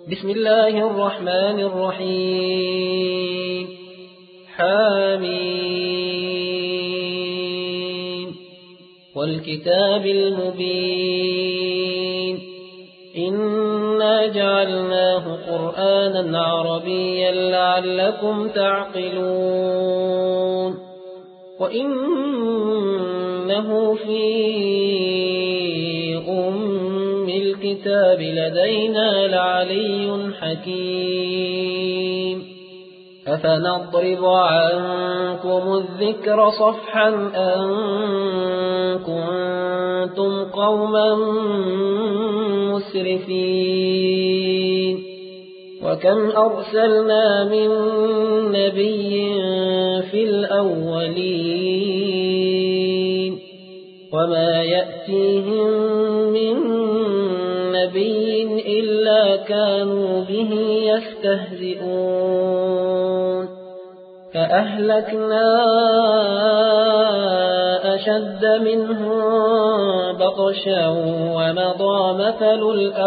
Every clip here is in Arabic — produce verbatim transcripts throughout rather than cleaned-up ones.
بسم الله الرحمن الرحيم حميم والكتاب المبين إنا جعلناه قرآنا عربيا لعلكم تعقلون وإنه في أم الكتاب لدينا لعلي حكيم أفنضرب عنكم الذكر صفحا أن كنتم قوما مسرفين وكم أرسلنا من نبي في الأولين وما يأتيهم من نبي إلا كانوا به يستهزئون فأهلكنا أشد منهم بطشا ومضى مثل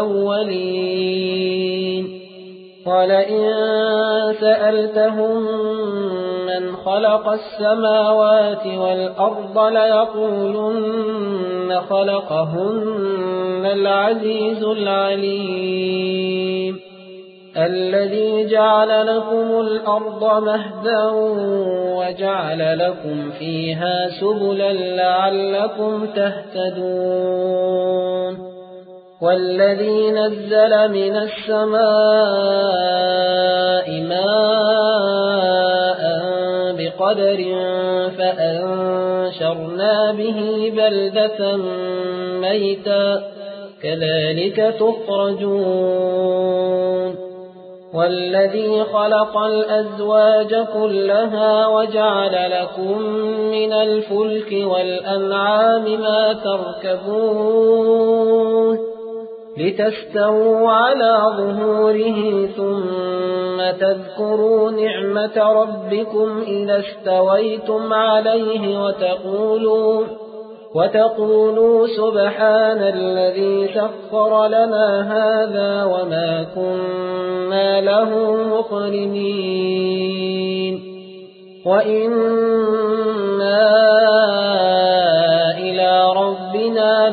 الأولين ولئن سألتهم من خلق السماوات والأرض ليقولن خلقهن العزيز العليم الذي جعل لكم الأرض مهدا وجعل لكم فيها سبلا لعلكم تهتدون والذي نزل من السماء ماء بقدر فأنشرنا به بلدة ميتا كذلك تخرجون والذي خلق الأزواج كلها وجعل لكم من الفلك والأنعام ما تركبون لتستووا على ظهوره ثم تذكروا نعمة ربكم إذا استويتم عليه وتقولوا وتقولوا سبحان الذي سخر لنا هذا وما كنا له مقرنين وإنا إلى ربنا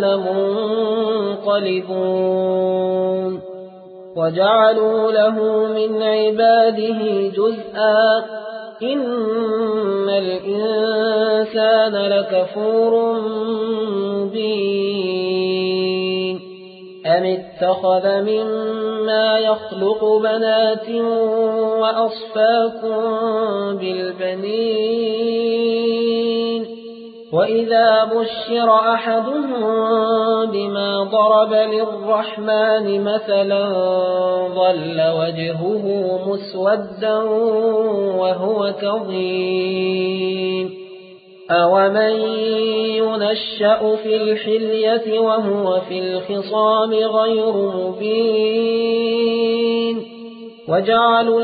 لمنقلبون وجعلوا له من عباده جزءا إن الإنسان لكفور مبين أم اتخذ مما يخلق بنات وأصفاكم بالبنين وإذا بشر أحدهم بما ضرب للرحمن مثلا ظل وجهه مسودا وهو كظيم أومن ينشأ في الحلية وهو في الخصام غير مبين وجعلوا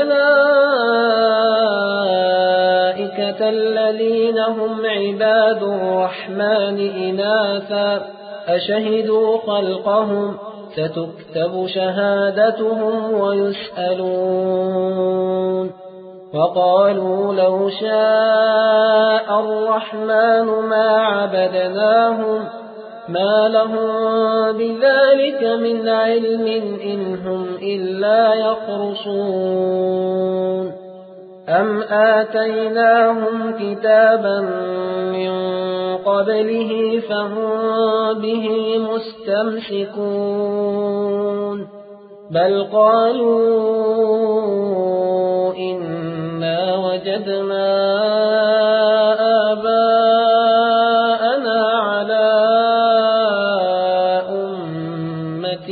الملائكة الذين هم عباد الرحمن إناثا أشهدوا خلقهم ستكتب شهادتهم ويسألون وقالوا لو شاء الرحمن ما عبدناهم ما لهم بذلك من علم إن هم إلا يخرصون أم آتيناهم كتابا من قبله فهم به مستمسكون بل قالوا إنا وجدنا آباءنا على أمة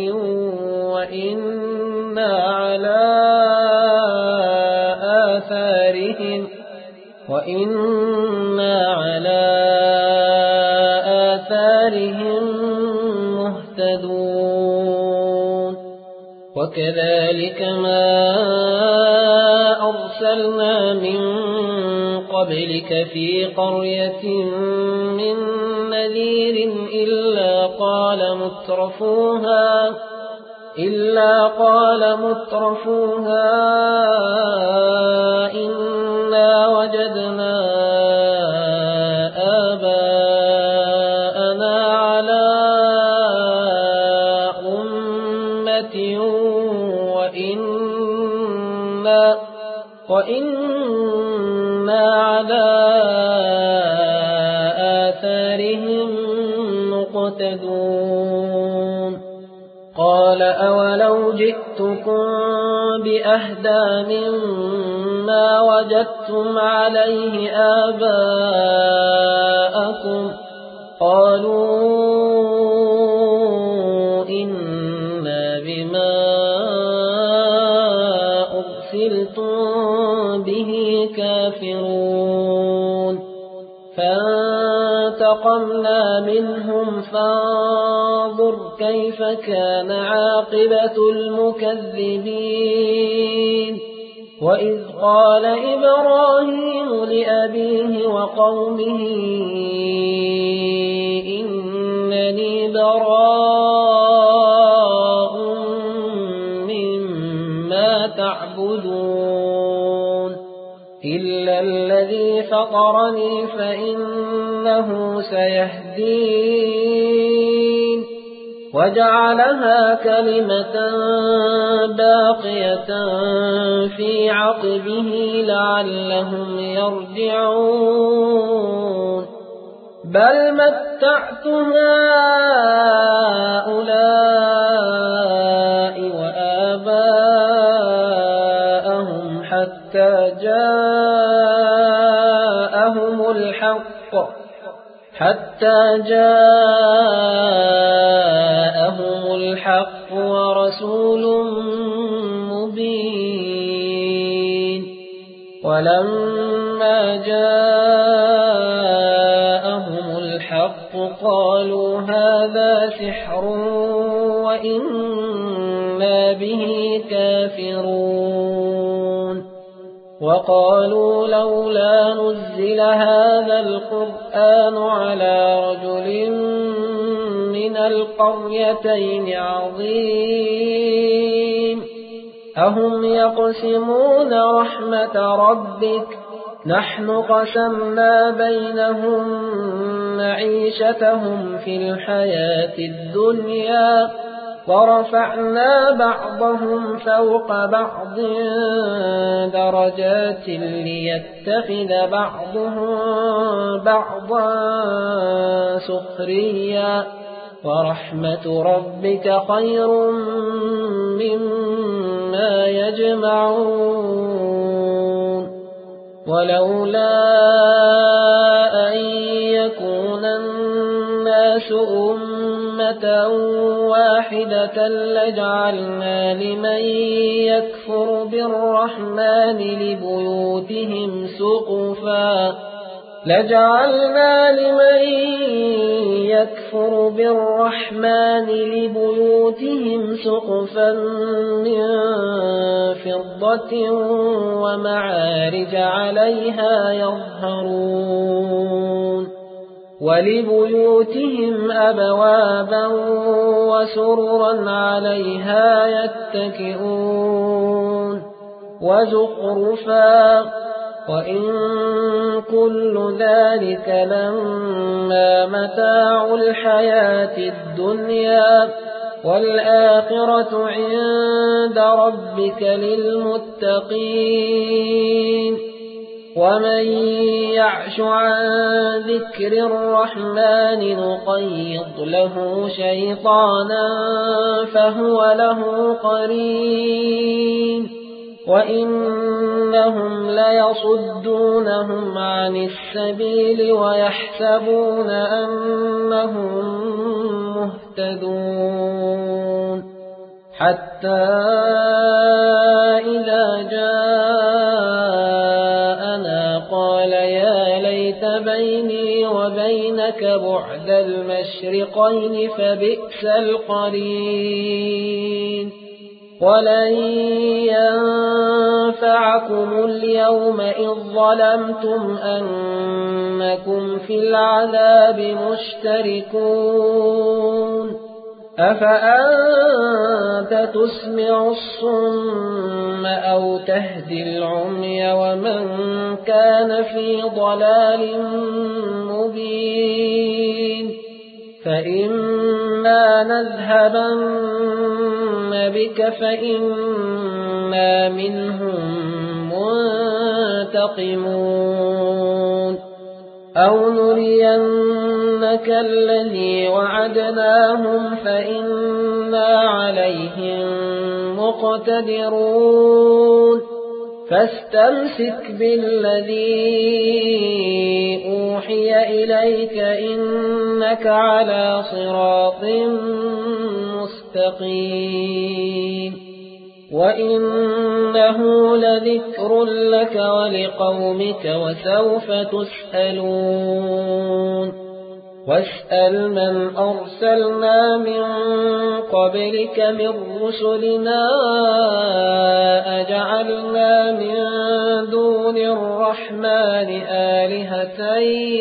وإنا على آثارهم وإنا على آثارهم مهتدون وكذلك ما أرسلنا من قبلك في قرية من نذير إلا قال مترفوها إلا قال مترفوها إنا وجدنا آباءنا على أمة وإنا, وإنا على آثارهم مقتدون قال أولو جئتكم بأهدى مما وجدتم عليه آباءكم قالوا إنا بما أرسلتم به كافرون فانتقمنا منهم فانظر كيف كان عاقبة المكذبين وإذ قال إبراهيم لأبيه وقومه إنني براء مما تعبدون إلا الذي فطرني فإنه سيهدين وجعلها كلمة باقية في عقبه لعلهم يرجعون بل متعت هؤلاء وآباءهم حتى جاءهم الحق حتى جاءهم الحق ورسول مبين ولما جاءهم الحق قالوا هذا سحر وإنا به كافرون وقالوا لولا نزل هذا القرآن على رجل من القريتين عظيم أهم يقسمون رحمة ربك نحن قسمنا بينهم معيشتهم في الحياة الدنيا ورفعنا بعضهم فوق بعض درجات ليتخذ بعضهم بعضا سخريا ورحمة ربك خير مما يجمعون ولولا أن يكون الناس أمة واحدة لجعلنا لمن يكفر بالرحمن لبيوتهم سقفا لجعلنا لمن يكفر بالرحمن لبيوتهم سقفا من فضة ومعارج عليها يظهرون ولبيوتهم أبوابا وسررا عليها يتكئون وزخرفا وإن كل ذلك لما متاع الحياة الدنيا والآخرة عند ربك للمتقين ومن يعش عن ذكر الرحمن نقيض له شيطانا فهو له قرين وإنهم ليصدونهم عن السبيل ويحسبون أنهم مهتدون حتى إذا جاءنا قال يا ليت بيني وبينك بعد المشرقين فبئس القرين ولن ينفعكم اليوم إذ ظلمتم أنكم في العذاب مشتركون أفأنت تسمع الصم أو تهدي العمي ومن كان في ضلال مبين فإما نذهبن بك فإنا منهم منتقمون أو نرينك الذي وعدناهم فإنا عليهم مقتدرون فاستمسك بالذي أوحي إليك إنك على صراط مستقيم وإنه لذكر لك ولقومك وسوف تسألون واسأل من أرسلنا من قبلك من رسلنا أجعلنا من دون الرحمن آلهة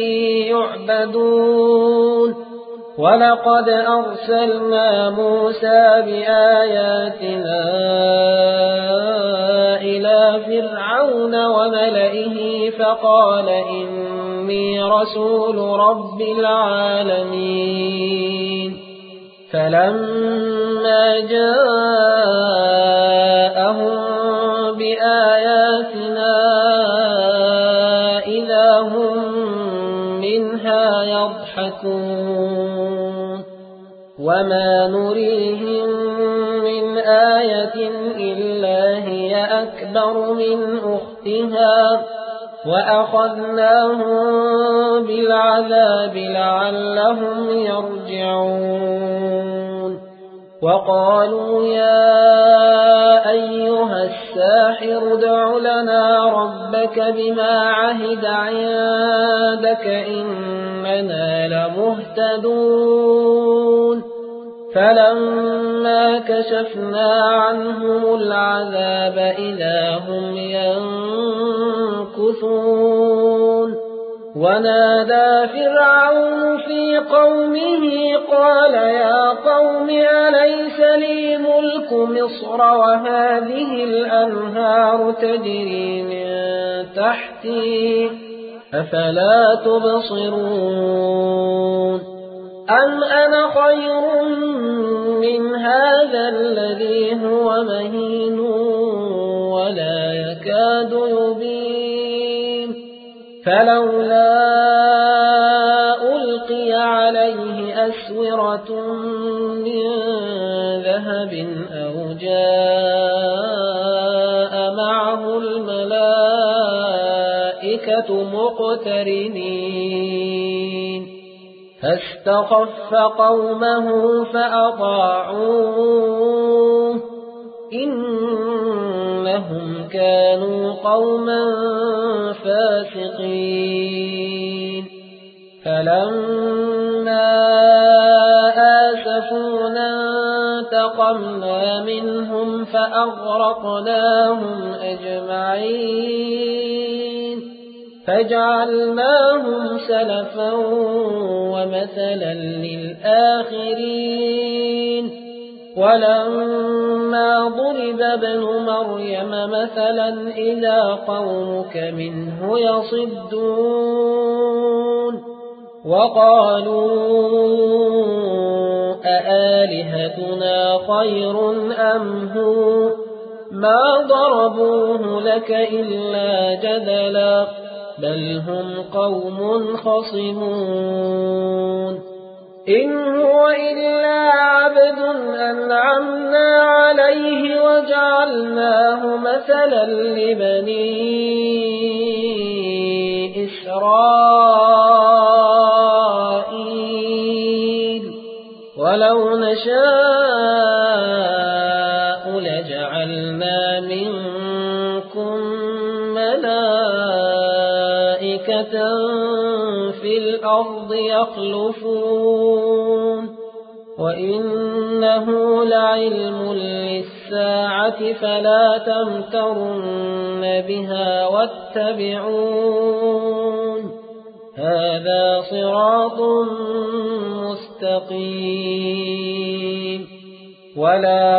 يعبدون ولقد أرسلنا موسى بآياتنا إلى فرعون وملئه فقال إني رسول رب العالمين فلما جاءهم بآياتنا إذا هم منها يضحكون وما نريهم من آية إلا هي أكبر من أختها وأخذناهم بالعذاب لعلهم يرجعون وقالوا يا أيها الساحر ادع لنا ربك بما عهد عندك إننا لمهتدون فلما كشفنا عنهم العذاب إذا هم ينكثون ونادى فرعون في قومه قال يا قوم أليس لي ملك مصر وهذه الأنهار تجري من تحتي أفلا تبصرون أم أنا خير من هذا الذي هو مهين ولا يكاد يبين فلولا ألقي عليه أسورة من ذهب أو جاء معه الملائكة مقترنين فاستخف قومه فأطاعوه إنهم كانوا قوما فاسقين فلما آسفونا انتقمنا منهم فأغرقناهم أجمعين فجعلناهم سلفا ومثلا للآخرين ولما ضرب ابن مريم مثلا إذا قومك منه يصدون وقالوا أآلهتنا خير أم هو ما ضربوه لك إلا جدلا بل هم قوم خصمون إن هو إلا عبد أنعمنا عليه وجعلناه مثلا لبني إسرائيل ولو نشاء لجعلنا منكم ملائكة في الأرض يخلفون وإنه لعلم للساعة فلا تمترن بها واتبعون هذا صراط مستقيم ولا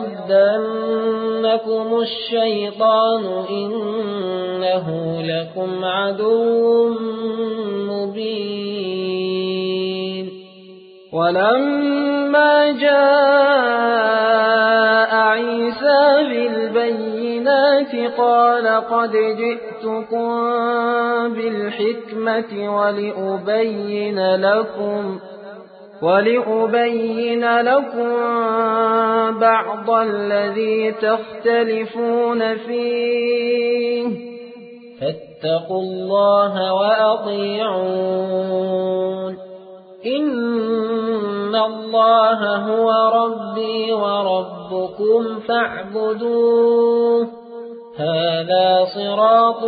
يصدنكم الشيطان إنه لكم عدو مبين. ولما جاء عيسى بالبينات قال قد جئتكم بالحكمة ولأبين لكم ولأبين لكم بعض الذي تختلفون فيه فاتقوا الله وأطيعون. إن الله هو ربي وربكم فاعبدوه هذا صراط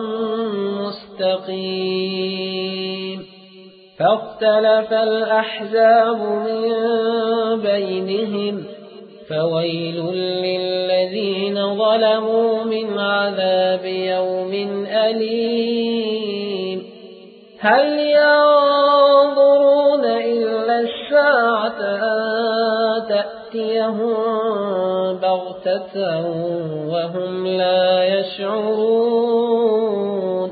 مستقيم. فاختلف الأحزاب من بينهم فويل للذين ظلموا من عذاب يوم أليم. هل ينظرون إلا الساعة أن تأتيهم بغتة وهم لا يشعرون.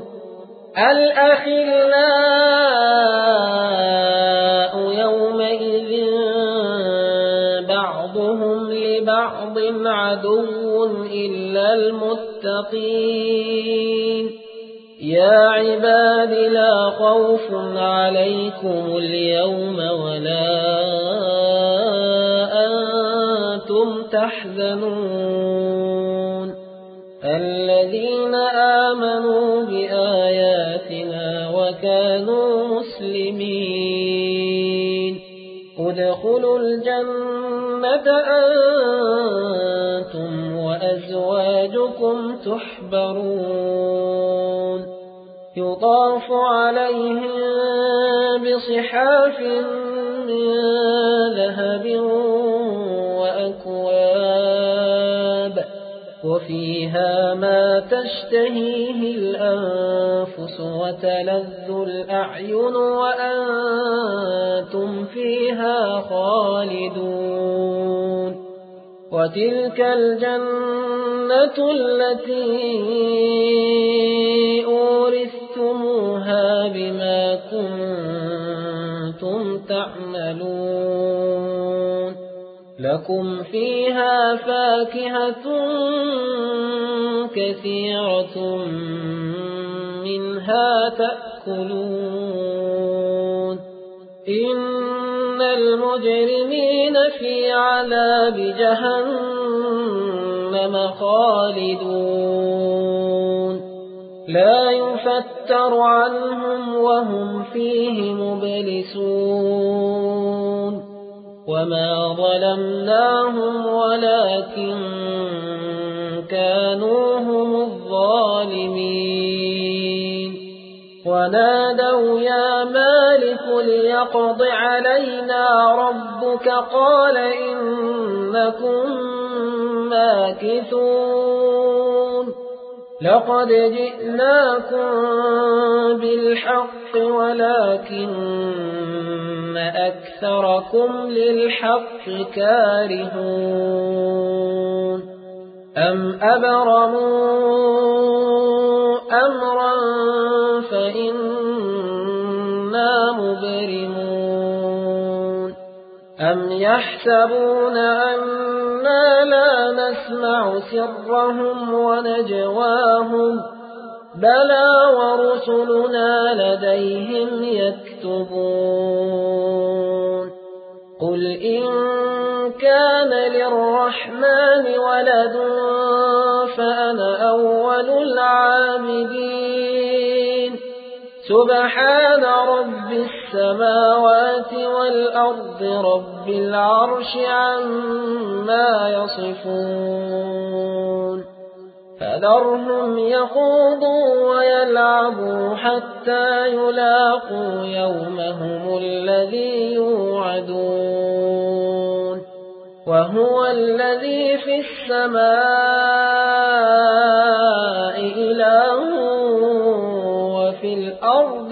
الأخلاء يومئذ بعضهم لبعض عدو إلا المتقين. يا عباد لا خوف عليكم اليوم ولا أنتم تحزنون الذين آمنوا بآياتنا وكانوا مسلمين ادخلوا الجنة أنتم وأزواجكم تحبرون يطاف عليهم بصحاف من ذهب وأكواب وفيها ما تشتهيه الأنفس وتلذ الأعين وأنتم فيها خالدون. وتلك الجنة التي أورثتموها بما كنتم تعملون لكم فيها فاكهة كثيرة منها تأكلون. إن المجرمين في عذاب جهنم خالدون لا يفتر عنهم وهم فيه مبلسون. وما ظلمناهم ولكن كانوا هم الظالمين. ونادوا يا مالك ليقض علينا ربك قال إنكم ماكثون. لقد جئناكم بالحق ولكن أكثركم للحق كارهون. أم أبرموا أمرا فإنا مبرمون. أم يحسبون أنا لا نسمع سرهم ونجواهم بلى ورسلنا لديهم يكتبون. قل إن كان للرحمن ولد فأنا أول العابدين. سبحان رب السماوات والأرض رب العرش عما يصفون. فذرهم يخوضوا ويلعبوا حتى يلاقوا يومهم الذي يوعدون. وهو الذي في السماء إله وفي الأرض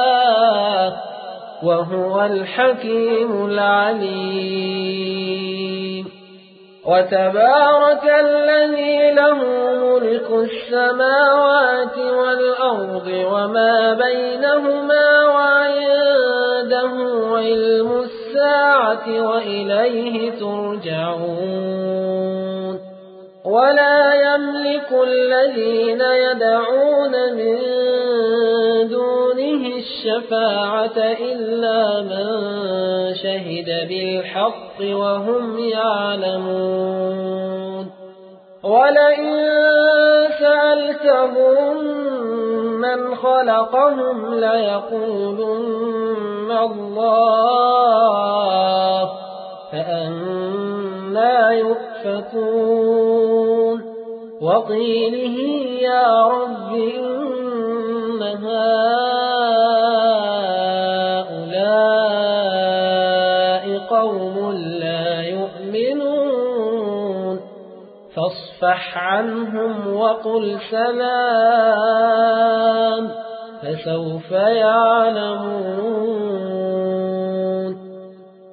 إله وهو الحكيم العليم. وتبارك الذي له ملك السماوات والأرض وما بينهما وعنده علم الساعة وإليه ترجعون ولا يملك الذين يدعون من دونه الشفاعة إلا من شهد بالحق وهم يعلمون ولئن سألتهم من خلقهم ليقولن الله فأنى يؤفكون وقيله يا رب إن هؤلاء قوم لا يؤمنون فاصفح عنهم وقل سلام فسوف يعلمون.